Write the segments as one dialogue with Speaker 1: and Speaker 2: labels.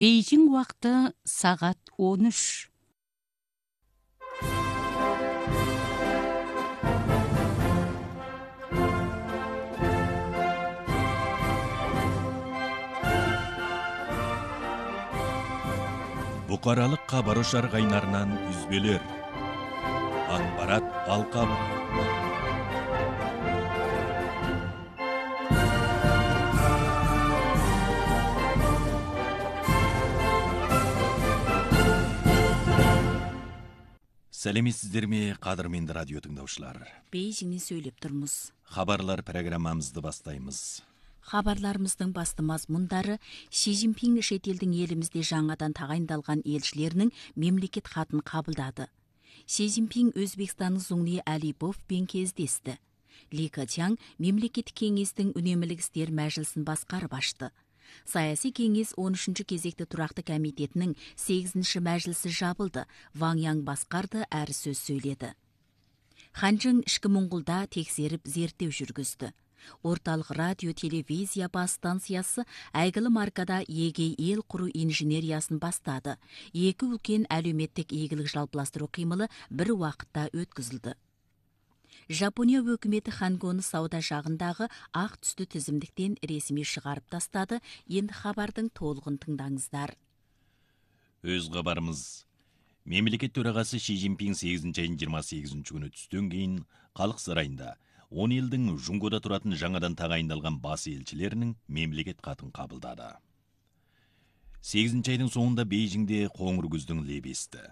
Speaker 1: Бейжің уақыты сағат 13.
Speaker 2: Бұқаралық хабар ошар қайнарынан үзбелер. Ақпарат алқабы. Сәлеметсіздер ме, қадірменді радио тыңдаушылар.
Speaker 1: Бейжіңнен сөйлеп тұрмыз.
Speaker 2: Хабарлар программамызды бастаймыз.
Speaker 1: Хабарларымыздың басты мазмұндары Ши Цзиньпин шетелдің елімізде жаңадан тағайындалған елшілерінің мемлекет хатын қабылдады. Ши Цзиньпин Өзбекстанның Зуңли Алиповпен кездесті. Ли Кечян мемлекеттік кеңестің үнемділік істер мәжілісін басқарып ашты. Саяси кеңес 13-ші кезекті тұрақты комитетінің 8-ші мәжілісі жабылды. Ван Ян басқарды, әрі сөз сөйледі. Ханчжың ішкі Моңғолда тексеріп зерттеу жүргізді. Орталық радио телевизия бас станциясы әйгілі маркада егей ел құру инженериясын бастады. Екі үлкен әлеуметтік игілік жалпыластыру қимылы бір уақытта өткізілді. Жапония өкіметі Хангоны сауда жағындағы ақ түсті тізімдіктен ресми шығарып тастады. Енді хабардың толығын тыңдаңыздар.
Speaker 2: Өз хабарымыз. Мемлекет төрағасы Ши Цзиньпин 8-ші айдың 28-ші күні түстен кейін халық сарайында 10 елдің Жұңгода тұратын жаңадан тағайындалған бас елшілерінің мемлекет хатын қабылдады. 8-ші айдың соңында Бейжіңде қоңыр күздің лебі есті.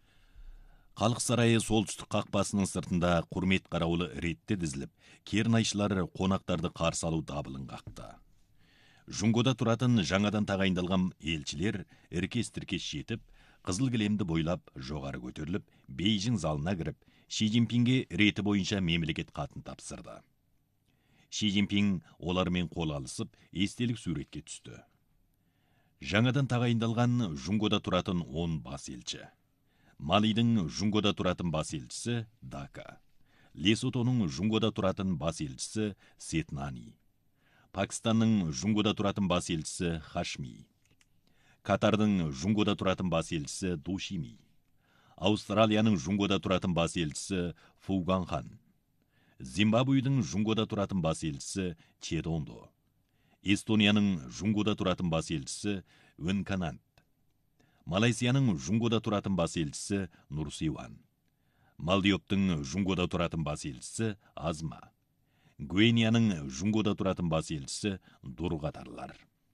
Speaker 2: Халық сарайы солтүстік қақпасының сыртында құрмет қарауылы ретте дізіліп, кернайшылар қонақтарды қарсы алу дабылын қақты. Жұңгода тұратын жаңадан тағайындалған елшілер іркес-тіркес жетіп, қызыл кілемді бойлап жоғары көтеріліп, Бейжің залына кіріп, Ши Цзиньпинге реті бойынша мемлекет хатын тапсырды. Ши Цзиньпин олармен қол алысып, естелік суретке түсті. Жаңадан тағайындалған Жұңгода тұратын 10 бас елші. Малидың Жұңгода тұратын бас елшісі Дака. Лесотоның Жұңгода тұратын бас елшісі Сетнани. Пакистанның Жұңгода тұратын бас елшісі Хашми. Катардың Жұңгода тұратын бас елшісі Душими. Аустралияның Жұңгода тұратын бас елшісі Фуганхан. Зимбабведің Жұңгода тұратын бас елшісі Чедондо. Эстонияның Жұңгода тұратын бас елшісі Өнканант. Малайзияның Жұңгода тұратын бас елшісі Нурсиуан. Малдиоптың Жұңгода тұратын бас елшісі Азма. Гвинеяның Жұңгода тұратын бас елшісі Дурғатарлар.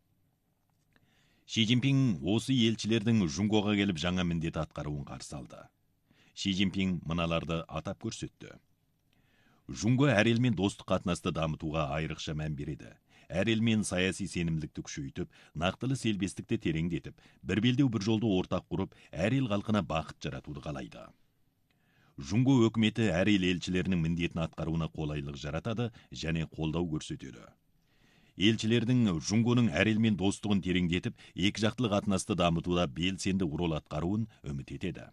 Speaker 2: Ши Цзиньпин осы елшілердің Жұңгоға келіп жаңа міндет атқаруын қарсы алды. Ши Цзиньпин мыналарды атап көрсетті. Жұңго әр елмен достық қатынасты дамытуға айрықша мән береді. Әр елмен саяси сенімдікті күшейтіп, нақтылы селбестікті тереңдетіп, бір белдеу бір жолды ортақ құрып, әр ел халқына бақыт жаратуды қалайды. Жұңго өкіметі әр ел елшілерінің міндетін атқаруына қолайлық жаратады және қолдау көрсетеді. Елшілердің Жұңгоның әр елмен достығын тереңдетіп, екі жақтылы қатынасты дамытуда белсенді рол атқаруын үміт етеді.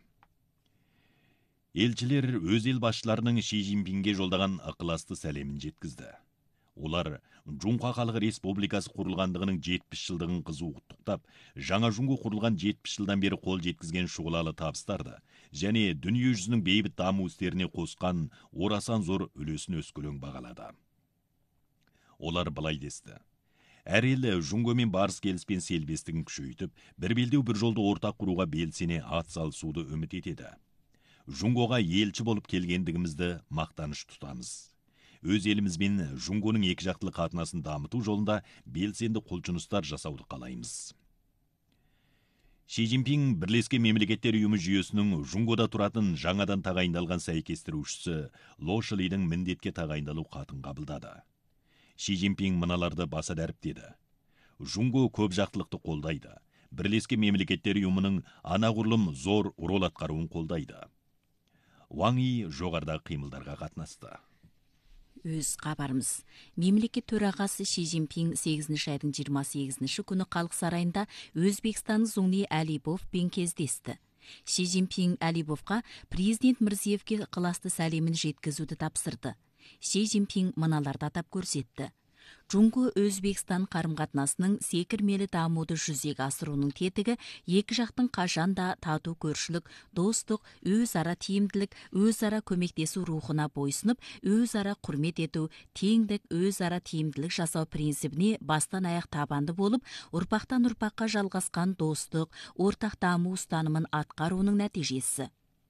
Speaker 2: Елшілер өз ел басшыларының Ши Цзиньпинге жолдаған ықыласты сәлемін жеткізді. Олар Жұңқа халық республикасы құрылғандығының 70 жылдығын қызу құттықтап, жаңа Жұңго құрылған 70 жылдан бері қол жеткізген шұғылалы табыстарды және дүние жүзінің бейбіт даму істеріне қосқан орасан зор үлесін өскелең бағалады. Олар былай десті. Әр ел Жұңгомен барыс келіспен селбестігін күшейтіп, бір белдеу бір жолды ортақ құруға белсене атсалысуды үміт етеді. Жұңгоға елші болып келгендігімізді мақтаныш тұтамыз. Өз елімізбен Жұңгоның екі жақтылы қатынасын дамыту жолында белсенді құлшыныстар жасауды қалаймыз. Ши Цзиньпин Бірлескен мемлекеттер ұйымы жүйесінің Жұңгода тұратын жаңадан тағайындалған сәйкестірушісі Ло Шилидің міндетке тағайындалу хатын қабылдады. Ши Цзиньпин мыналарды баса дәріптеді. Жұңго көп жақтылықты қолдайды. Бірлескен мемлекеттер ұйымының анағұрлым зор рол атқаруын қолдайды. Ван Йи жоғарда қимылдарға қатынасты.
Speaker 1: Өз хабарымыз. Мемлекет төрағасы Ши Цзиньпин 8-ші айдың 28-ші күні халық сарайында Өзбекстанның Зуңли Алиповпен кездесті. Ши Цзиньпин Алиповқа президент Мирзиевке ықыласты сәлемін жеткізуді тапсырды. Ши Цзиньпин мыналарды атап көрсетті. Жунго-Өзбекстан қарым-қатынасының секірмелі дамуды жүзеге асыруының тетігі екі жақтың қашанда тату көршілік, достық, өзара тиімділік, өзара көмектесу рухына бойсынып, өзара құрмет ету, теңдік, өзара тиімділік жасау принцибіне бастан аяқ табанды болып, ұрпақтан ұрпаққа жалғасқан достық, ортақ даму ұстанымын атқаруының нәтижесі.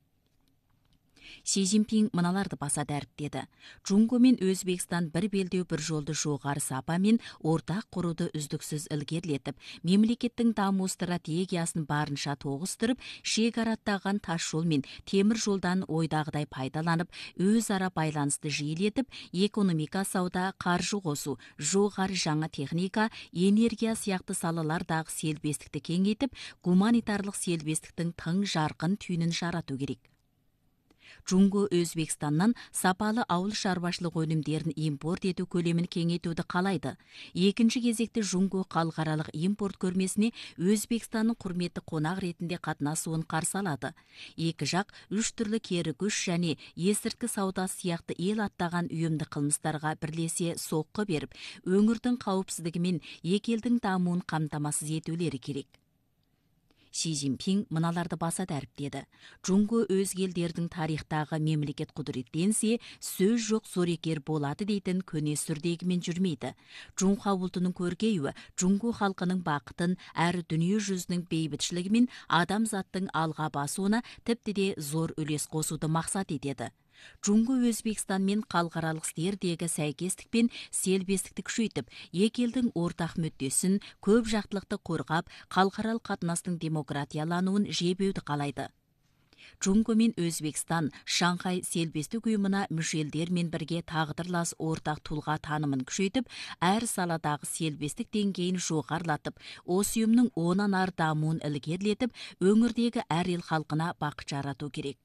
Speaker 1: Си Цзиньпин мыналарды баса дәріптеді. Жунго мен Өзбекстан бір белдеу бір жолды жоғары сапамен ортақ құруды үздіксіз ілгерілетіп, мемлекеттің даму стратегиясын барынша тоғыстырып, шекараттаған тас жол мен темір жолдан ойдағыдай пайдаланып, өзара байланысты жиілетіп, экономика, сауда, қаржы қосу, жоғары жаңа техника, энергия сияқты салалардағы селбестікті кеңейтіп, гуманитарлық селбестіктің тың жарқын түйінін жарату керек. Жунго Өзбекстаннан сапалы ауыл шаруашылық өнімдерін импорт ету көлемін кеңейтуді қалайды. Екінші кезекте Жунго халықаралық импорт көрмесіне Өзбекстанның құрметті қонақ ретінде қатынасуын қарсы алады. Екі жақ үш түрлі кері күш және есірткі саудасы сияқты ел аттаған ұйымды қылмыстарға бірлесе соққы беріп, өңірдің қауіпсіздігі мен екі елдің дамуын қамтамасыз етулері керек. Си Цзиньпин мыналарды баса дәріптеді. Жунго өзге елдердің тарихтағы мемлекет құдіретленсе, сөз жоқ зорекер болады дейтін көне сүрдегімен жүрмейді. Жунха ұлтының көркеюі Жунго халқының бақытын, әрі дүние жүзінің бейбітшілігі мен адамзаттың алға басуына тіпті де зор үлес қосуды мақсат етеді. Жунго Өзбекстанмен халықаралық істердегі сәйкестік пен селбестікті күшейтіп, екі елдің ортақ мүддесін, көп жақтылықты қорғап, халықаралық қатынастың демократиялануын жебеуді қалайды. Жунго мен Өзбекстан Шанхай селбестік ұйымына мүшелдермен бірге тағдырлас ортақ тұлға танымын күшейтіп, әр саладағы селбестік деңгейін жоғарылатып, осы ұйымның онан ары дамуын ілгерілетіп, өңірдегі әр ел халқына бақыт жарату керек.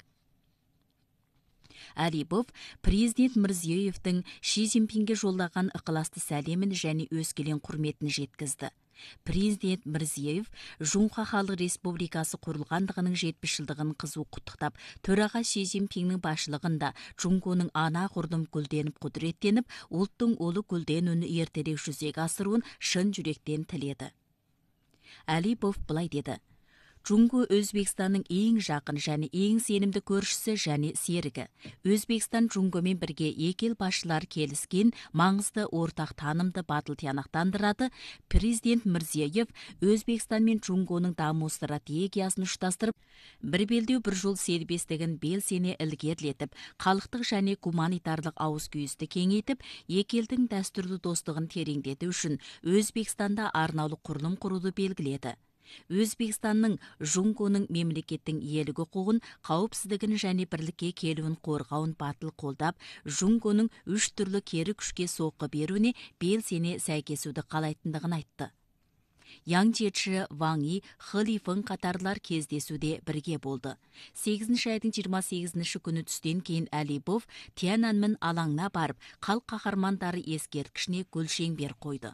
Speaker 1: Алипов президент Мирзиёевтің Си Цзиньпинге жолдаған ықыласты сәлемін және өскелең құрметін жеткізді. Президент Мирзиёев Жунха Халық Республикасы құрылғандығының 70 жылдығын қызу құттықтап, төраға Си Цзиньпиннің басшылығында Жунгоның ана құрдым гүлденіп құдіреттеніп, ұлттың олы гүлденуін ертерек жүзеге асыруын шын жүректен тіледі. Алипов былай деді: Жунго Өзбекстанның ең жақын және ең сенімді көршісі және серігі. Өзбекстан Жунгомен бірге екі ел басшылары келіскен маңызды ортақ танымды батыл тиянақтандырады. Президент Мирзиёев Өзбекстан мен Жунгоның даму стратегиясын ұштастырып, бір белдеу бір жол сербестігін белсене ілгерілетіп, халықтық және гуманитарлық ауыз күйісті кеңейтіп, екі елдің дәстүрлі достығын тереңдету үшін Өзбекстанда арнаулы құрылым құруды белгіледі. Өзбекстанның Жунгоның мемлекеттің иелігі құқығын, қауіпсіздігін және бірлікке келуін қорғауын батыл қолдап, Жунгоның үш түрлі кері күшке соққы беруіне белсене сәйкесуді қалайтындығын айтты. Яң Жечі, Ваң И, Хы Лифeng қатарлар кездесуде бірге болды. 8 айдың 28 күні түстен кейін Алипов Тяньаньмэн алаңына барып, халық қаһармандары ескерткішіне гүлшеңбер қойды.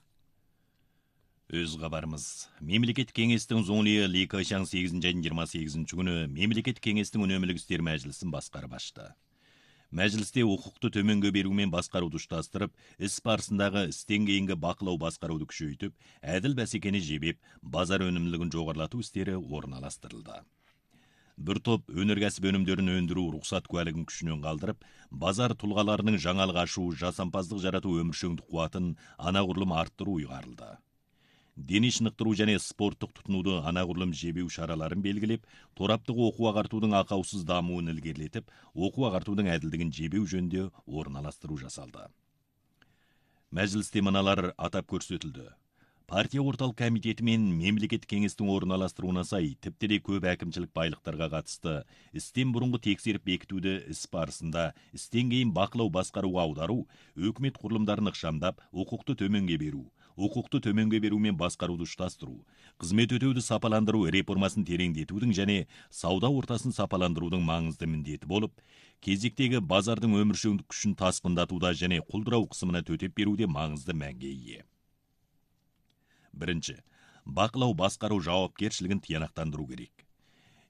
Speaker 2: Өз хабарымыз. Мемлекет кеңестің зоңлиы Ли Кэшан 8 айдың 28 күні Мемлекет кеңестің өнөмілік істер мәжілісін басқарып ашты. Мәжілісте құқықты төменге берумен басқаруды ұштастырып, іс барысындағы істен кейінгі бақылау басқаруды күшейтіп, әділ бәсекені жебеп, базар өнімділігін жоғарылату істері орналастырылды. Бір топ өнеркәсіп өнімдерін өндіру рұқсат куәлігін күшінен қалдырып, базар тұлғаларының жаңалық ашу, жасампаздық жарату өміршеңдік қуатын анағұрлым арттыру ұйғарылды. Дене шынықтыру және спорттық тұтынуды анағұрлым жебеу шараларын белгілеп, тораптық оқу ағартудың ақаусыз дамуын ілгерілетіп, оқу ағартудың әділдігін жебеу жөнінде орналастыру жасалды. Мәжілісте мыналар атап көрсетілді. Партия орталық комитеті мен мемлекет кеңестің орналастыруына сай, тіпті де көп әкімшілік байлықтарға қатысты істен бұрынғы тексеріп бекітуді іс барысында істен кейін бақылау басқаруға аудару, өкімет құрылымдарын ықшамдап, құқықты төменге беру мен басқаруды ұштастыру, қызмет өтеуді сапаландыру реформасын тереңдетудің және сауда ортасын сапаландырудың маңызды міндеті болып, кезектегі базардың өміршеңдік күшін тасқындатуда және құлдырау қысымына төтеп беруде маңызды мәнге ие. Бірінші, бақылау басқару жауапкершілігін тиянақтандыру керек.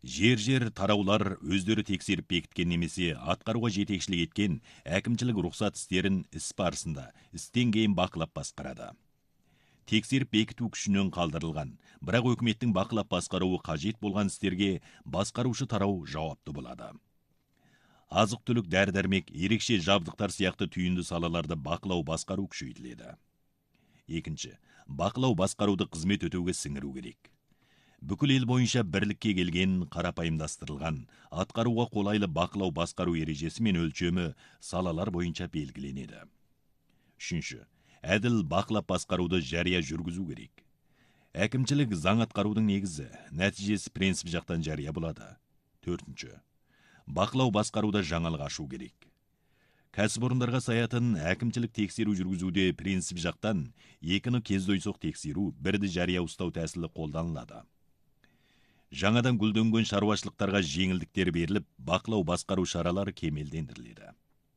Speaker 2: Жер тараулар өздері тексеріп бекіткен немесе атқаруға жетекшілік еткен әкімшілік рұқсат істерін іс барысында істен кейін бақылап басқарады. Тексеріп бекіту күшінен қалдырылған, бірақ өкіметтің бақылап басқаруы қажет болған істерге басқарушы тарау жауапты болады. Азық-түлік, дәрі-дәрмек, ерекше жабдықтар сияқты түйінді салаларды бақылау басқару күшейтіледі. Екінші, бақылау басқаруды қызмет өтеуге сіңіру керек. Бүкіл ел бойынша бірлікке келген, қарапайымдастырылған, атқаруға қолайлы бақылау басқару ережесі мен өлшемі салалар бойынша белгіленеді. Үшінші, әділ бақылап басқаруды жария жүргізу керек. Әкімшілік заң атқарудың негізі, нәтижесі принцип жақтан жария болады. Төртінші, бақылау басқаруда жаңалық ашу керек. Кәсіпорындарға саятын әкімшілік тексеру жүргізуде принцип жақтан екіні кездейсоқ тексеру, бірді жария ұстау тәсілі қолданылады. Жаңадан гүлденген шаруашылықтарға жеңілдіктер беріліп, бақылау басқару шаралары кемелдендіріледі.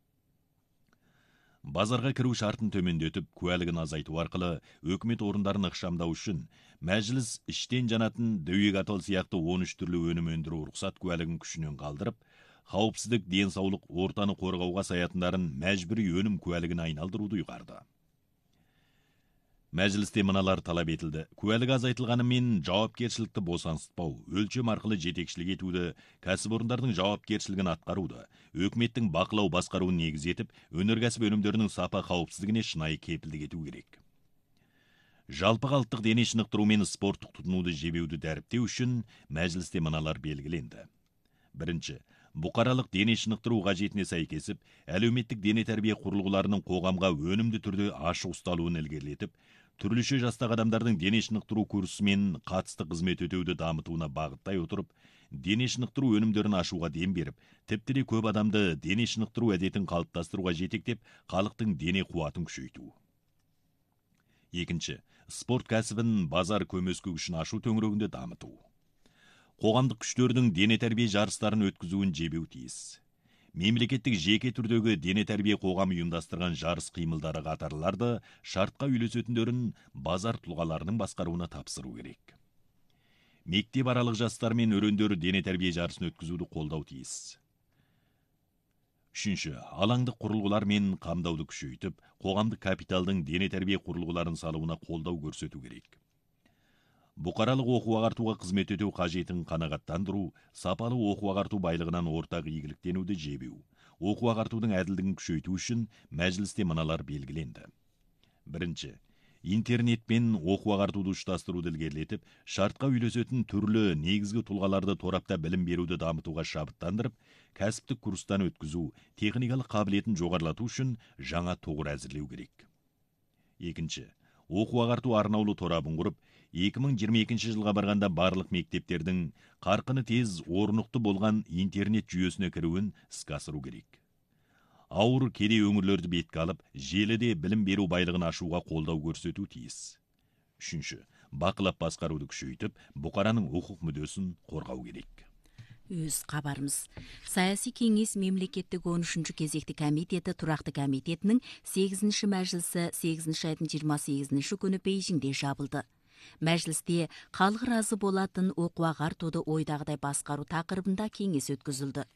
Speaker 2: Базарға кіру шартын төмендетіп, куәлігін азайту арқылы өкімет орындарын ықшамдау үшін мәжіліс іштен жанатын дөйек атол сияқты 13 түрлі өнім өндіру рұқсат куәлігін күшінен қалдырып, қауіпсіздік, денсаулық, ортаны қорғауға саятындарын мәжбүри өнім куәлігін айналдыруды ұйғарды. Мәжілісте мыналар талап етілді. Куәлігі азайтылғанымен жауапкершілікті босаңсытпау, өлшем арқылы жетекшілік етуді, кәсіпорындардың жауапкершілігін атқаруды, өкіметтің бақылау басқаруын негіз етіп, өнеркәсіп өнімдерінің сапа қауіпсіздігіне шынайы кепілдік ету керек. Жалпы халықтық дене шынықтыру мен спорттық тұтынуды жебеуді дәріптеу үшін мәжілісте мыналар белгіленді. Бірінші, бұқаралық дене шынықтыру қажетіне сәйкесіп, әлеуметтік дене тәрбие құрылғыларының қоғамға өнімді түрде ашық ұсталуын ілгерілетіп, түрліше жастағы адамдардың дене шынықтыру курсымен қатысты қызмет өтеуді дамытуына бағыттай отырып, дене шынықтыру өнімдерін ашуға дем беріп, тіпті де көп адамды дене шынықтыру әдетін қалыптастыруға жетектеп, халықтың дене қуатын күшейту. Екінші, спорт кәсібін базар көмескі үшін ашу төңірегінде дамыту. Қоғамдық күштердің дене тәрбие жарыстарын өткізуін жебеу тиіс. Мемлекеттік жеке түрдегі дене тәрбие қоғамы ұйымдастырған жарыс қимылдары қатарларды шартқа үйлесетіндерін базар тұлғаларының басқаруына тапсыру керек. Мектеп аралық жастар мен өрендері дене тәрбие жарысын өткізуді қолдау тиіс. Үшінші, алаңдық құрылғылар мен қамдауды күшейтіп, қоғамдық капиталдың дене тәрбие құрылғыларын салуына қолдау көрсету керек. Бұқаралық оқу-ағартуға қызмет өтеу қажетін қанағаттандыру, сапалы оқу-ағарту байлығынан ортақ игіліктенуді жебеу, оқу-ағартудың әділдігін күшейту үшін мәжілісте мыналар белгіленді. Бірінші, интернетпен оқу-ағартуды ұштастыруды ілгерілетіп, шартқа үйлесетін түрлі негізгі тұлғаларды торапта білім беруді дамытуға шабыттандырып, кәсіптік курстан өткізу, техникалық қабілетін жоғарылату үшін жаңа тұғыр әзірлеу керек. Екінші, оқу-ағарту арнаулы торабын құрып, 2022 жылға барғанда барлық мектептердің қарқыны тез орнықты болған интернет жүйесіне кіруін іске асыру керек. Ауыр кедей өңірлерді бетке алып, желіде білім беру байлығын ашуға қолдау көрсету тиіс. Үшінші, бақылап басқаруды күшейтіп, бұқараның құқық мүддесін қорғау керек.
Speaker 1: Өз қабарымыз. Саяси кеңес мемлекеттік 13-ші кезекті комитеті тұрақты комитетінің 8-ші мәжілісі 8-ші айдың 28-ші күні Бейжіңде жабылды. Мәжілісте халық разы болатын оқу-ағартуды ойдағыдай басқару тақырыбында кеңес өткізілді.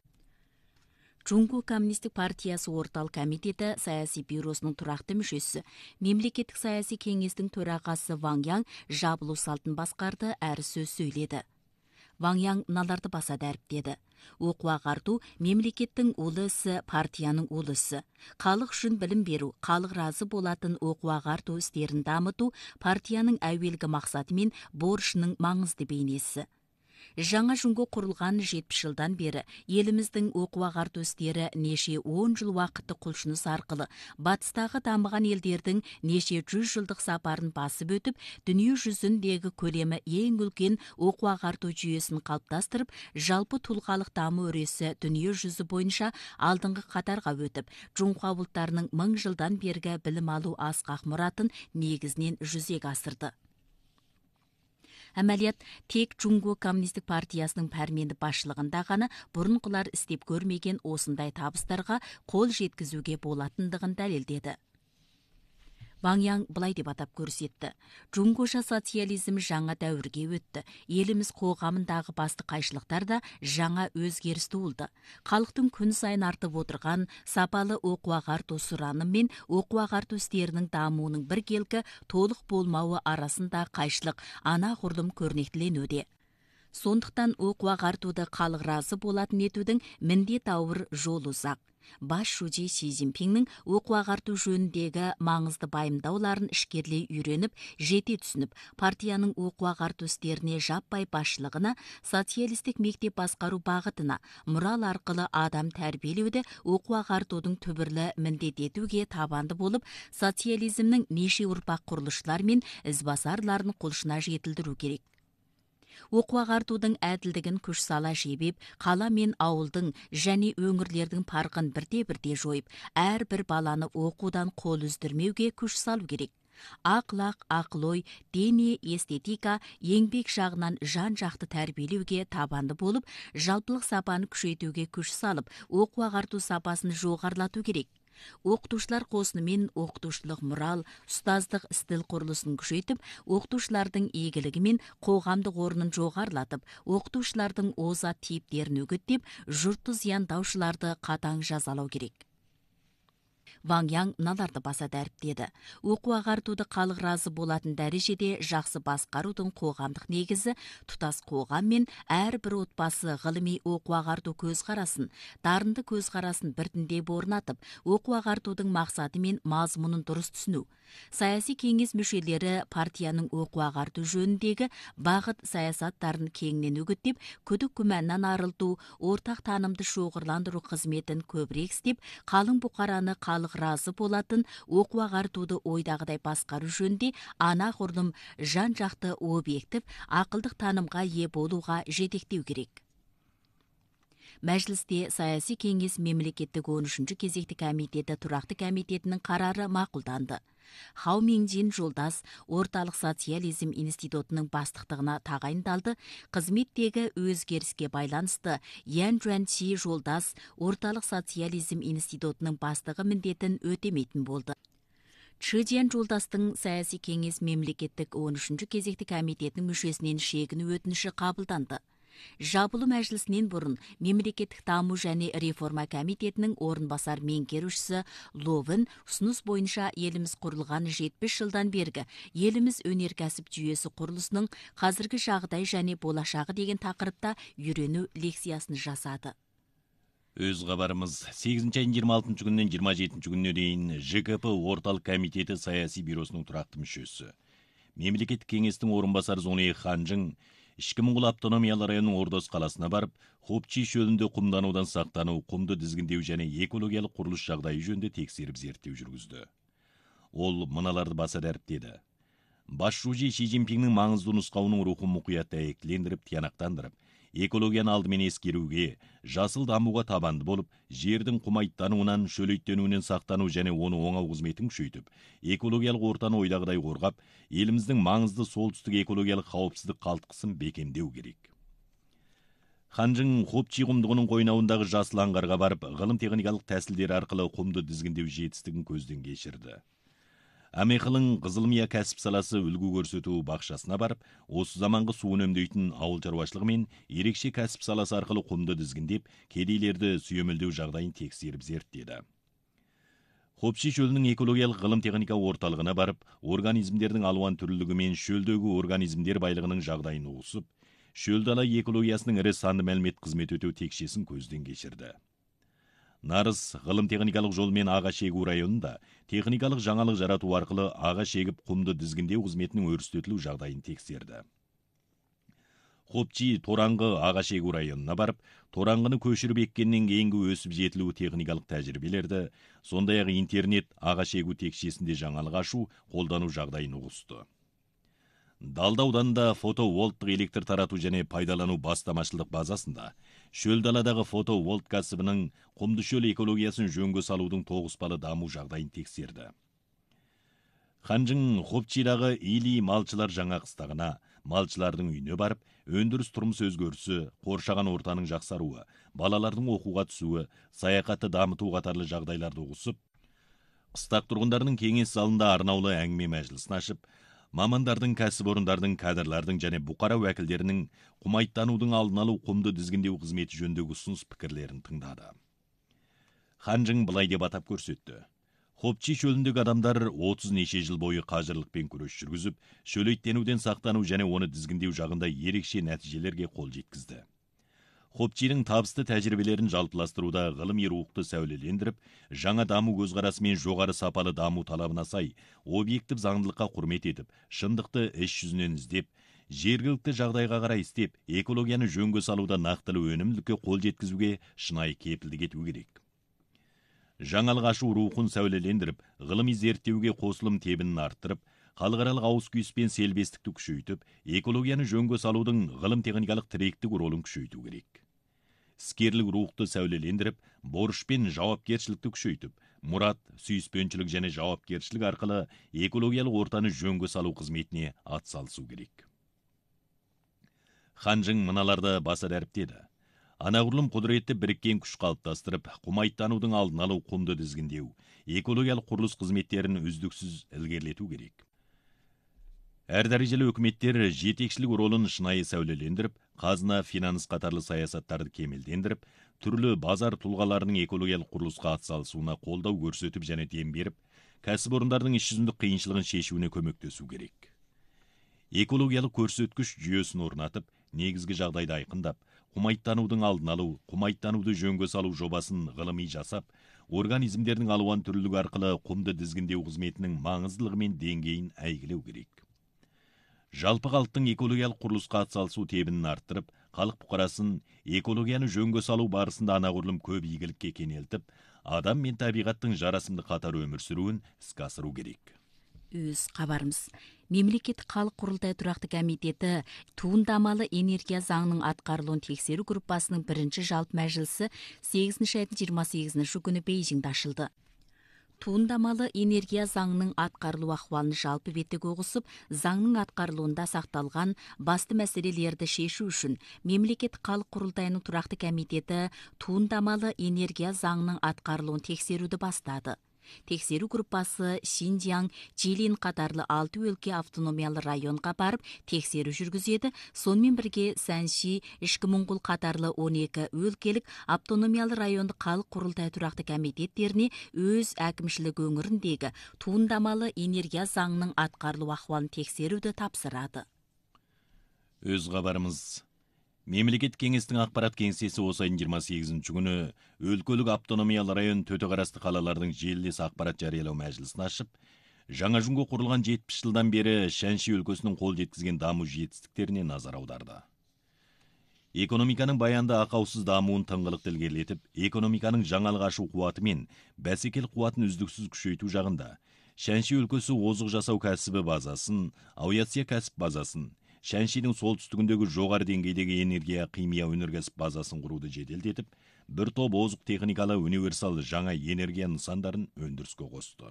Speaker 1: Джунго коммунистік партиясы орталық комитеті саяси бюросының тұрақты мүшесі, мемлекеттік саяси кеңестің төрағасы Ван Ян жабылу салтын басқарды, әрі сөз сөйледі. Ван Ян мыналарды баса дәріптеді. Оқу-ағарту мемлекеттің ұлы ісі, партияның ұлы ісі. Халық үшін білім беру, халық разы болатын оқу-ағарту істерін дамыту партияның әуелгі мақсаты мен борышының маңызды бейнесі. Жаңа Джунго құрылған 70 жылдан бері еліміздің оқу-ағарту істері неше 10 жыл уақытты құлшыныс арқылы батыстағы дамыған елдердің неше 100 жылдық сапарын басып өтіп, дүние жүзіндегі көлемі ең үлкен оқу-ағарту жүйесін қалыптастырып, жалпы тұлғалық даму өресі дүние жүзі бойынша алдыңғы қатарға өтіп, Джунго ұлттарының 1000 жылдан бергі білім алу асқақ мұратын негізінен жүзеге асырды. Әмәлият тек Джунго коммунистік партиясының пәрменді басшылығында ғана бұрынғылар істеп көрмеген осындай табыстарға қол жеткізуге болатындығын дәлелдеді. Ван Яң былай деп атап көрсетті. Жуңгоша социализм жаңа дәуірге өтті. Еліміз қоғамындағы басты қайшылықтар да жаңа өзгеріс туылды. Халықтың күн сайын артып отырған сапалы оқу-ағарту сұраны мен оқу-ағарту істерінің дамуының біркелкі толық болмауы арасында қайшылық анағұрлым көрнектіленуде. Сондықтан оқу-ағартуды халық разы болатын етудің міндет ауыр жолы ұзақ. Бас шуji Си Цзиньпиннің оқу-ағарту жөніндегі маңызды байымдауларын ішкерлей үйреніп, жете түсініп, партияның оқу-ағарту істеріне жаппай басшылығына, социалистік мектеп басқару бағытына, мұрал арқылы адам тәрбиелеуді оқу-ағартудың түбірлі міндет етуге табанды болып, социализмнің неше ұрпақ құрылышылар мен ізбасарларын қолшына жетілдіру керек. Оқу-ағартудың әділдігін күш сала жебеп, қала мен ауылдың және өңірлердің парқын бірте-бірте жойып, әрбір баланы оқудан қол үздірмеуге күш салу керек. Ақлақ, ақыл-ой, дене, эстетика, еңбек жағынан жан-жақты тәрбиелеуге табанды болып, жалпылық сапаны күшейтуге күш салып, оқу-ағарту сапасын жоғарылату керек. Оқытушылар қосынымен оқытушылық мұрал, ұстаздық стил құрылысын күшейтіп, оқытушылардың игілігі мен қоғамдық орнын жоғарылатып, оқытушылардың озат типтерін үгіттеп, жұртты зияндаушыларды қатаң жазалау керек. Ван Яң мыналарды баса дәріптеді. Оқу-ағартуды халық разы болатын дәрежеде жақсы басқарудың қоғамдық негізі тұтас қоғам мен әрбір отбасы ғылыми оқу-ағарту көзқарасын, дарынды көзқарасын біртіндеп орнатып, оқу-ағартудың мақсаты мен мазмұнын дұрыс түсіну. Саяси кеңес мүшелері партияның оқу-ағарту жөніндегі бағыт саясаттарын кеңінен үгіттеп, күдік күмәннан арылту, ортақ танымды шоғырландыру қызметін көбірек істеп, қалың бұқараны халық разы болатын оқу-ағартуды ойдағыдай басқару жөнінде анағұрлым жан-жақты объектив, ақылдық танымға ие болуға жетектеу керек. Мәжілісте саяси кеңес мемлекеттік 13-ші кезекті комитеті тұрақты комитетінің қарары мақұлданды. Хау Минджин жолдас орталық социализм институтының бастықтығына тағайындалды. Қызметтегі өзгеріске байланысты Ян Жуанчи жолдас орталық социализм институтының бастығы міндетін өтемейтін болды. Чжиан жолдастың саяси кеңес мемлекеттік 13-ші кезекті комитетінің мүшесінен шегіну өтініші қабылданды. Жабылу мәжілісінен бұрын мемлекеттік даму және реформа комитетінің орынбасар меңгерушісі Ловын ұсыныс бойынша еліміз құрылған 70 жылдан бергі еліміз өнеркәсіп жүйесі құрылысының қазіргі жағдай және болашағы деген тақырыпта үйрену лекциясын жасады.
Speaker 2: Өз хабарымыз 8 айының 26 күннен 27 күніне дейін ЖКП орталық комитеті саяси бюросының тұрақты мүшесі. Мемлекеттік кеңестің орынбасары Зоне Ханжың Ішкі Моңғол автономиялы районының Ордос қаласына барып, Хопчи шөлінде құмданудан сақтану, құмды дізгіндеу және экологиялық құрылыс жағдайы жөнінде тексеріп зерттеу жүргізді. Ол мыналарды баса дәріптеді. Бас шуji Си Цзиньпиннің маңызды нұсқауының рухын мұқият дәйектілендіріп, тиянақтандырып, экологияны алдымен ескеруге, жасыл дамуға табанды болып, жердің құмайттануынан, шөлейттенуінен сақтану және оны оңау қызметін күшейтіп, экологиялық ортаны ойдағыдай қорғап, еліміздің маңызды солтүстік экологиялық қауіпсіздік қалтқысын бекемдеу керек. Ханжың Хопчи құмдығының қойнауындағы жасыл аңғарға барып, ғылым-техникалық тәсілдер арқылы құмды дізгіндеу жетістігін көзден кешірді. Амехылың Қызылмия кәсіп саласы үлгі көрсету бақшасына барып, осы заманғы су үнемдейтін ауыл шаруашылығы мен ерекше кәсіп саласы арқылы құмды дізгіндеп, кедейлерді сүйемелдеу жағдайын тексеріп зерттеді. Хопчи шөлінің экологиялық ғылым-техника орталығына барып, организмдердің алуан түрлілігі мен шөлдегі организмдер байлығының жағдайын ұғысып, шөл дала экологиясының ірі санды мәлімет қызмет өтеу текшесін көзден кешірді. Нарыс ғылым-техникалық жолмен ағаш егу районында техникалық жаңалық жарату арқылы ағаш егіп құмды дізгіндеу қызметінің өрістетілу жағдайын тексерді. Хопчи Тораңғы ағаш егу районына барып, Тораңғыны көшіріп еккеннен кейінгі өсіп жетілу техникалық тәжірибелерді, сондай-ақ интернет ағаш егу текшесінде жаңалық ашу, қолдану жағдайын ұғысты. Далда ауданында фотоволттық электр тарату және пайдалану бастамашылық базасында шөл даладағы фотоволт кәсібінің құмды шөл экологиясын жөнге салудың тоғыспалы даму жағдайын тексерді. Ханжың Хопчидағы Или малшылар жаңа қыстағына, малшылардың үйіне барып, өндіріс тұрмыс өзгерісі, қоршаған ортаның жақсаруы, балалардың оқуға түсуі, саяхатты дамыту қатарлы жағдайларды ұғысып, Қыстақ тұрғындарының кеңес залында арнаулы әңгіме мәжілісін ашып, мамандардың, кәсіпорындардың, кадрлардың және бұқара уәкілдерінің құмайттанудың алдын алу, құмды дізгіндеу қызметі жөніндегі ұсыныс пікірлерін тыңдады. Ханжың былай деп атап көрсетті. Хопчи шөліндегі адамдар 30 неше жыл бойы қажырлықпен күрес жүргізіп, шөлейттенуден сақтану және оны дізгіндеу жағында ерекше нәтижелерге қол жеткізді. Хопчиның табысты тәжірибелерін жалпыластыруда ғылыми рухты сәулелендіріп, жаңа даму көзқарасымен жоғары сапалы даму талабына сай, объектив заңдылыққа құрмет етіп, шындықты іс жүзінен іздеп, жергілікті жағдайға қарай істеп, экологияны жөнге салуда нақтылы өнімділікке қол жеткізуге шынайы кепілдік ету керек. Жаңалық ашу рухын сәулелендіріп, ғылыми зерттеуге қосылым тебінін арттырып, халықаралық ауыз-күйіс пен селбестікті күшейтіп, экологияны жөнге салудың ғылым-техникалық тіректік ролын күшейту керек. Іскерлік рухты сәулелендіріп, борыш пен жауапкершілікті күшейтіп, мұрат, сүйіспеншілік және жауапкершілік арқылы экологиялық ортаны жөнге салу қызметіне атсалысу керек. Ханжың мыналарды баса дәріптеді. Анағұрлым құдіретті біріккен күш қалыптастырып, құмайттанудың алдын алу, құмды дізгіндеу, экологиялық құрылыс қызметтерін үздіксіз ілгерілету керек. Әр дәрежелі өкіметтер жетекшілік ролын шынайы сәулелендіріп, қазына, финанс қатарлы саясаттарды кемелдендіріп, түрлі базар тұлғаларының экологиялық құрылысқа атсалысуына қолдау көрсетіп және дем беріп, кәсіпорындардың іс жүзіндік қиыншылығын шешуіне көмектесу керек. Экологиялық көрсеткіш жүйесін орнатып, негізгі жағдайды айқындап, құмайттанудың алдын алу, құмайттануды жөнге салу жобасын ғылыми жасап, организмдердің алуан түрлілігі арқылы құмды дізгіндеу қызметінің маңыздылығы мен деңгейін әйгілеу керек. Жалпы халықтың экологиялық құрылысқа атсалысу тебінін арттырып, халық бұқарасын экологияны жөнге салу барысында анағұрлым көп игілікке кенелтіп, адам мен табиғаттың жарасымды қатар өмір сүруін іске асыру керек.
Speaker 1: Өз хабарымыз. Мемлекеттік халық құрылтай тұрақты комитеті туындамалы энергия заңының атқарылуын тексеру группасының бірінші жалпы мәжілісі 8 айдың 28 күні Бейжіңде ашылды. Туындамалы энергия заңның атқарылу ахуалын жалпы беттегі ұғысып, заңның атқарылуында сақталған басты мәселелерді шешу үшін мемлекеттік халық құрылтайының тұрақты комитеті туындамалы энергия заңның атқарылуын тексеруді бастады. Тексеру группасы Шинжяң, Чилин қатарлы 6 өлке автономиялы районға барып тексеру жүргізеді. Сонымен бірге Сәнши, Ішкі Мұңғыл қатарлы 12 өлкелік автономиялы районды халық құрылтай тұрақты комитеттеріне өз әкімшілік өңіріндегі туындамалы энергия заңының атқарылу ахуалын тексеруді тапсырады.
Speaker 2: Өз хабарымыз. Мемлекет кеңестің ақпарат кеңсесі осы айдың 28 күні өлкөлік автономиялы район төте қарасты қалалардың желілес ақпарат жариялау мәжілісін ашып, жаңа жүнге құрылған 70 жылдан бері Шәнши өлкесінің қол жеткізген даму жетістіктеріне назар аударды. Экономиканың баянды ақаусыз дамуын тыңғылықты ілгерілетіп, экономиканың жаңалық ашу қуаты мен бәсекел қуатын үздіксіз күшейту жағында Шәнши өлкесі озық жасау кәсібі базасын, Ауятсия кәсіп базасын, Шәншидің солтүстігіндегі жоғары деңгейдегі энергия химия өнеркәсіп базасын құруды жеделдетіп, бір топ озық техникалы универсал жаңа энергия нысандарын өндіріске қосты.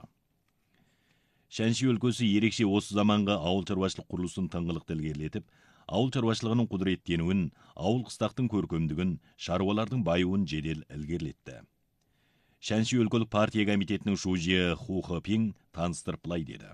Speaker 2: Шәнши өлкесі ерекше осы заманғы ауыл шаруашылық құрылысын тыңғылықты ілгерілетіп, ауыл шаруашылығының құдіреттенуін, ауыл қыстақтың көркемдігін, шаруалардың байуын жедел ілгерілетті. Шәнши өлкелік партия комитетінің шужие Ху Хопинг таныстырып былай деді.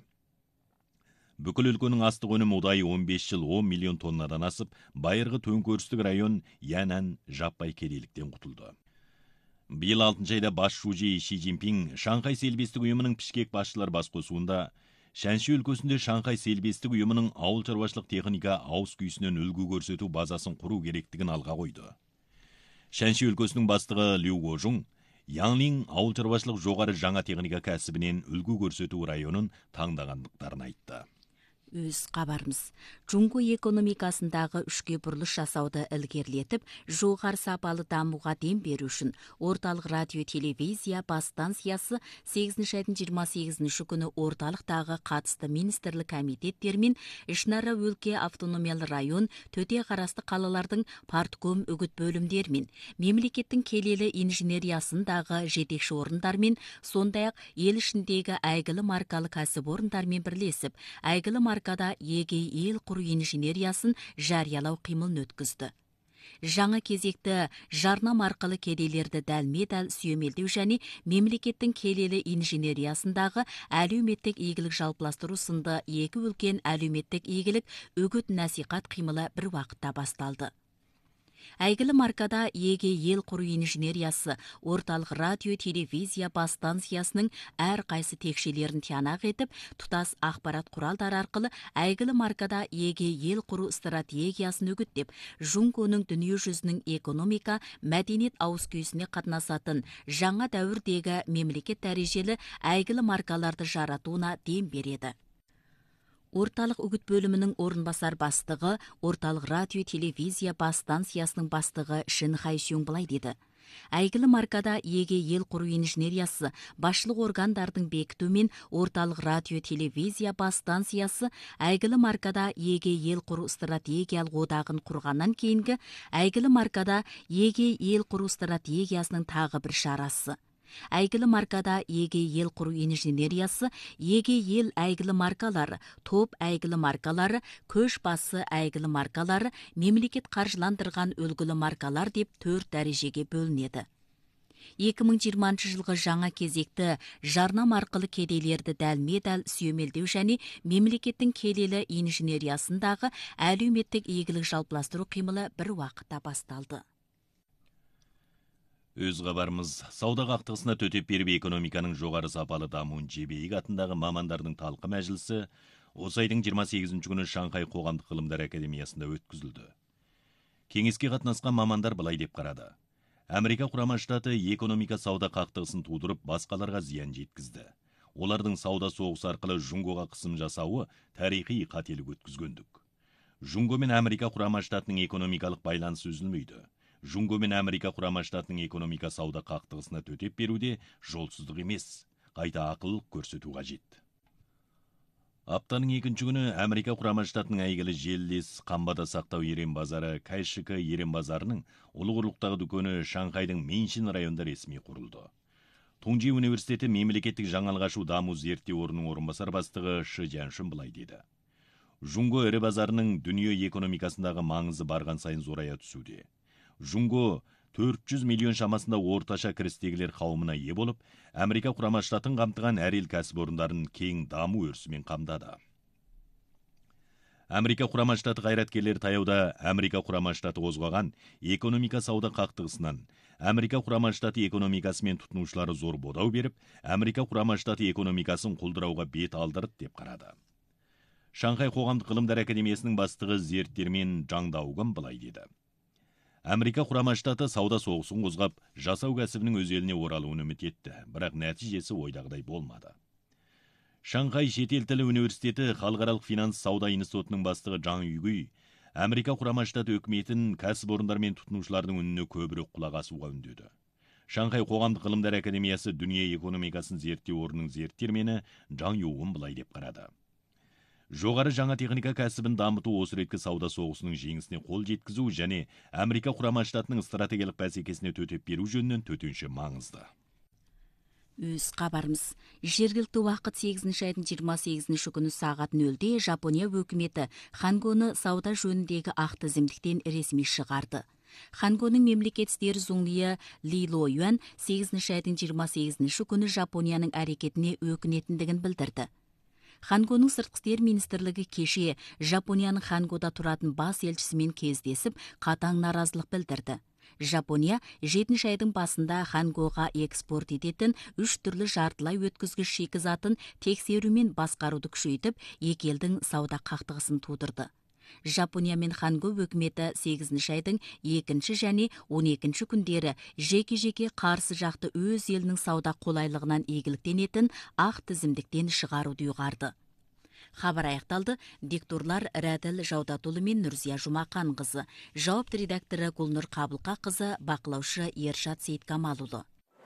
Speaker 2: Бүкіл өлкенің астық өнімі ұдайы 15 жыл 10 миллион тоннадан асып, байырғы төңкерістік район Янан жаппай кедейліктен құтылды. Биыл 6 айда бас шужи Ши Цзиньпин Шанхай селбестік ұйымының Пішкек басшылар басқосуында Шәнши өлкесінде Шанхай селбестік ұйымының ауыл шаруашылық техника ауыз күйісінен үлгі көрсету базасын құру керектігін алға қойды. Шәнши өлкесінің бастығы Лю Гожун Янлин ауыл шаруашылық жоғары жаңа техника кәсібінен үлгі көрсету районын таңдағандықтарын айтты.
Speaker 1: Өз хабарымыз. Жұңғы экономикасындағы үшке бұрылыш жасауды ілгерілетіп, жоғары сапалы дамуға дем беру үшін орталық радио телевизия бас станциясы 8 айдың 28 күні орталықтағы қатысты министрлік комитеттермен ішінара өлке автономиялы район төте қарасты қалалардың партком үгіт бөлімдермен, мемлекеттің келелі инженериясындағы жетекші орындармен, сондай-ақ ел ішіндегі әйгілі маркалы кәсіпорындармен бірлесіп, әйгілі маркада егей ел құру инженериясын жариялау қимылын өткізді. Жаңа кезекті жарнама арқылы кедейлерді дәлме-дәл сүйемелдеу және мемлекеттің келелі инженериясындағы әлеуметтік игілік жалпыластыру сынды екі үлкен әлеуметтік игілік үгіт насихат қимылы бір уақытта басталды. Әйгілі маркада еге ел құру инженериясы орталық радио телевизия бас станциясының әр қайсы текшелерін тиянақ етіп, тұтас ақпарат құралдары арқылы әйгілі маркада еге ел құру стратегиясын үгіттеп, Жунгоның дүние жүзінің экономика, мәдениет ауызкүйісіне қатынасатын жаңа дәуірдегі мемлекет дәрежелі әйгілі маркаларды жаратуына дем береді. Орталық үгіт бөлімінің орынбасар бастығы, орталық радио телевизия бас станциясының бастығы Шин Хайсюн былай деді. Әйгілі маркада еге ел құру инженериясы басшылық органдардың бекітуімен орталық радио телевизия бас станциясы әйгілі маркада еге ел құру стратегиялық одағын құрғаннан кейінгі әйгілі маркада еге ел құру стратегиясының тағы бір шарасы. Әйгілі маркада еге ел құру инженериясы, еге ел әйгілі маркалары, топ әйгілі маркалары, көш басы әйгілі маркалары, мемлекет қаржыландырған өлгілі маркалар деп 4 дәрежеге бөлінеді. 2020 жылғы жаңа кезекті жарнама арқылы кедейлерді дәлме-дәл сүйемелдеу және мемлекеттің келелі инженериясындағы әлеуметтік игілік жалпыластыру қимылы бір уақытта басталды.
Speaker 2: Өз хабарымыз сауда қақтығысына төтеп беріп экономиканың жоғары сапалы дамуын жебейік атындағы мамандардың талқы мәжілісі осы айдың 28 күні Шанхай қоғамдық ғылымдар академиясында өткізілді. Кеңеске қатынасқан мамандар былай деп қарады. Америка құрама штаты экономика сауда қақтығысын тудырып, басқаларға зиян жеткізді. Олардың сауда соғысы арқылы Жунгоға қысым жасауы тарихи қателік өткізгендік. Жунго мен Америка құрама штатының экономикалық байланысы үзілмейді. Жунго мен Америка құрама штатының экономика сауда қақтығысына төтеп беруде жолсыздық емес, қайта ақыллық көрсету қажет. Аптаның 2-ші күні Америка құрама штатының әйгілі желілес қамбада сақтау ерен базары Кайшика ерен базарының ұлы құрлықтағы дүкені Шанхайдың Меншин районында ресми құрылды. Тунжи университеті мемлекеттік жаңалық ашу даму зерттеу орнының орынбасар бастығы Ши Жаншин былай деді. Жунго ірі базарының дүние экономикасындағы маңызы барған сайын зорая түсуде. Жунго 400 миллион шамасында орташа кірістегілер қауымына ие болып, Америка құрама штатын қамтыған әр ел кәсіпорындарын кең даму өрісімен қамдады. Америка құрама штаты қайраткерлер таяуда Америка құрама штаты қозғаған экономика сауда қақтығысынан Америка құрама штаты экономикасы мен тұтынушылары зор бодау беріп, Америка құрама штаты экономикасын құлдырауға бет алдырды деп қарады. Шанхай қоғамдық ғылымдар академиясының бастығы зерттелмен Жаң Дауган былай деді. Америка құрама штаты сауда соғысын қозғап, жасау кәсібінің өз еліне оралуын үміт етті, бірақ нәтижесі ойдағыдай болмады. Шанхай шетел тілі университеті халықаралық финанс сауда институтының бастығы Жан Югуй Америка құрама штаты үкіметін кәсіпорындар мен тұтынушылардың үніне көбірек құлақ асуға үндеді. Шанхай қоғамдық ғылымдар академиясы дүние экономикасын зерттеу орнының зерттелмені Жан Югун былай деп қарады. Жоғары жаңа техника кәсібін дамыту осы реткі сауда соғысының жеңісіне қол жеткізу және Америка құрама штатының стратегиялық бәсекесіне төтеп беру жөнінен төтенше маңызды.
Speaker 1: Өз хабарымыз. Жергілікті уақыт 8-ші айдың 28-ші күні сағат 0-де Жапония өкіметі Хангоны сауда жөніндегі ақ тізімдіктен ресми шығарды. Хангоның мемлекет істері зұңлия Ли Ло Юан 8-ші айдың 28-ші күні Жапонияның әрекетіне өкінетіндігін білдірді. Хангоның сыртқы істер министрлігі кеше Жапонияның Хангода тұратын бас елшісімен кездесіп, қатаң наразылық білдірді. Жапония 7-ші айдың басында Хангоға экспорт ететін 3 түрлі жартылай өткізгіш шикізатын тексеру мен басқаруды күшейтіп, екі елдің сауда қақтығысын тудырды. Жапония мен Ханго өкіметі 8-ші айдың 2-ші және 12-ші күндері жеке-жеке қарсы жақты өз елінің сауда қолайлығынан игіліктенетін ақ тізімдіктен шығаруды ұйғарды. Хабар аяқталды. Дикторлар Рәділ Жаудатұлы мен Нұрзия Жұмақан қызы, жауапты редакторы Гүлнұр Қабылқа қызы, бақылаушы Ершат Сейткамалұлы.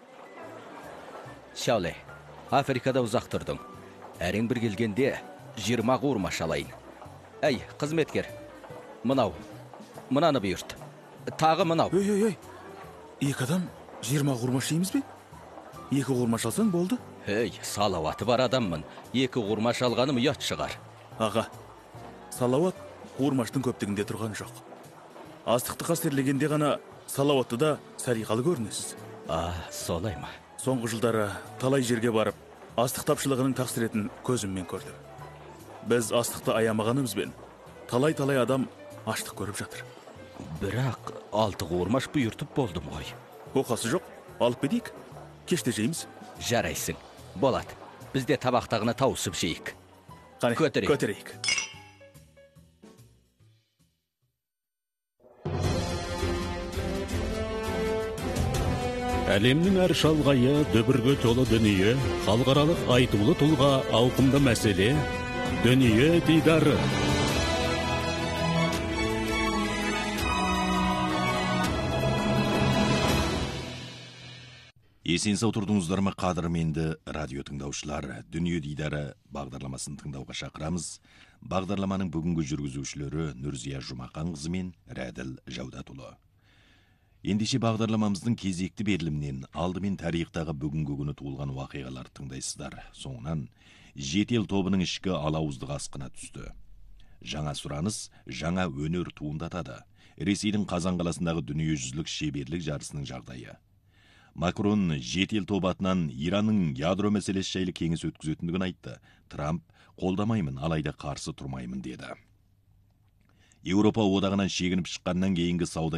Speaker 3: Шауле, Африкада ұзақ тұрдың. Әрең бір келгенде 20 қуырма шалайын. Әй, қызметкер, мынаны бұйырт. Тағы мынау.
Speaker 4: Ей, екі адам 20 қуырма шейміз бе? 2 қуырма шалсаң болды.
Speaker 3: Ей, салауаты бар адаммын. 2 қуырма шалғаным ұят шығар.
Speaker 4: Аға, салауат қуырмаштың көптігінде тұрған жоқ. астықты қастерлегенде ғана салауатты да салиқалы көрінесіз.
Speaker 3: Солай ма?
Speaker 4: Соңғы жылдары талай жерге барып, астық тапшылығының тақсіретін көзіммен көрдім. Біз астықты аямағанымызбен талай адам аштық көріп жатыр.
Speaker 3: Бірақ 6 қуырмаш бұйыртып болдым ғой.
Speaker 4: Оқасы жоқ, алып кетейік. Кеште жейміз.
Speaker 3: Жарайсың. Болады. Бізде табақтағына тауысып жейік.
Speaker 4: Қане,
Speaker 3: Көтерейік.
Speaker 5: Әлемнің әр шалғайы, дүбірге толы дүние, халықаралық айтулы тұлға, ауқымды мәселе, дүние дидары.
Speaker 2: Есен сау тұрдыңыздар ма, қадірменді радио тыңдаушылар? Дүние дидары бағдарламасын тыңдауға шақырамыз. Бағдарламаның бүгінгі жүргізушілері Нұрзия Жұмақанқызы мен Рәділ Жаудатұлы. Ендеше бағдарламамыздың кезекті берілімнен алдымен тарихтағы бүгінгі күні туылған уақиғалар тыңдайсыздар. Соңынан жетел тобының ішкі алауыздық асқына түсті. Жаңа сұраныс, жаңа өнер туындатады. Ресейдің Қазан қаласындағы дүниежүзілік шеберлік жарысының жағдайы. Макрон жетел топ атынан Иранның ядро мәселесі жайлы кеңес өткізетіндігін айтты. Трамп қолдамаймын, алайда қарсы тұрмаймын деді. Еуропа одағынан шегініп шыққаннан кейінгі сауда